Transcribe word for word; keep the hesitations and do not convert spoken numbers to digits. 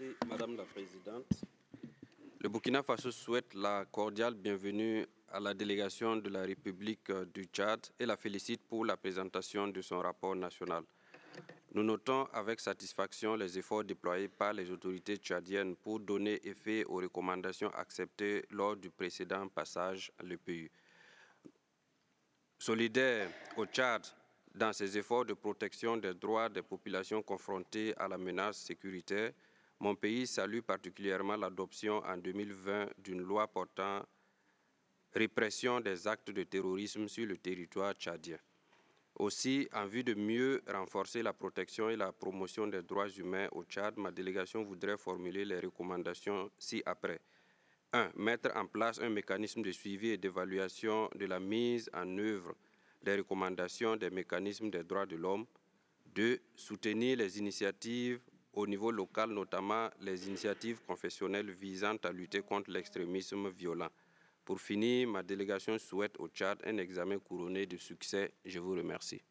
Merci, Madame la Présidente. Le Burkina Faso souhaite la cordiale bienvenue à la délégation de la République du Tchad et la félicite pour la présentation de son rapport national. Nous notons avec satisfaction les efforts déployés par les autorités tchadiennes pour donner effet aux recommandations acceptées lors du précédent passage à l'E P U. Solidaire au Tchad dans ses efforts de protection des droits des populations confrontées à la menace sécuritaire, mon pays salue particulièrement l'adoption en deux mille vingt d'une loi portant répression des actes de terrorisme sur le territoire tchadien. Aussi, en vue de mieux renforcer la protection et la promotion des droits humains au Tchad, ma délégation voudrait formuler les recommandations ci-après. un. Mettre en place un mécanisme de suivi et d'évaluation de la mise en œuvre des recommandations des mécanismes des droits de l'homme. deux. Soutenir les initiatives au niveau local, notamment les initiatives confessionnelles visant à lutter contre l'extrémisme violent. Pour finir, ma délégation souhaite au Tchad un examen couronné de succès. Je vous remercie.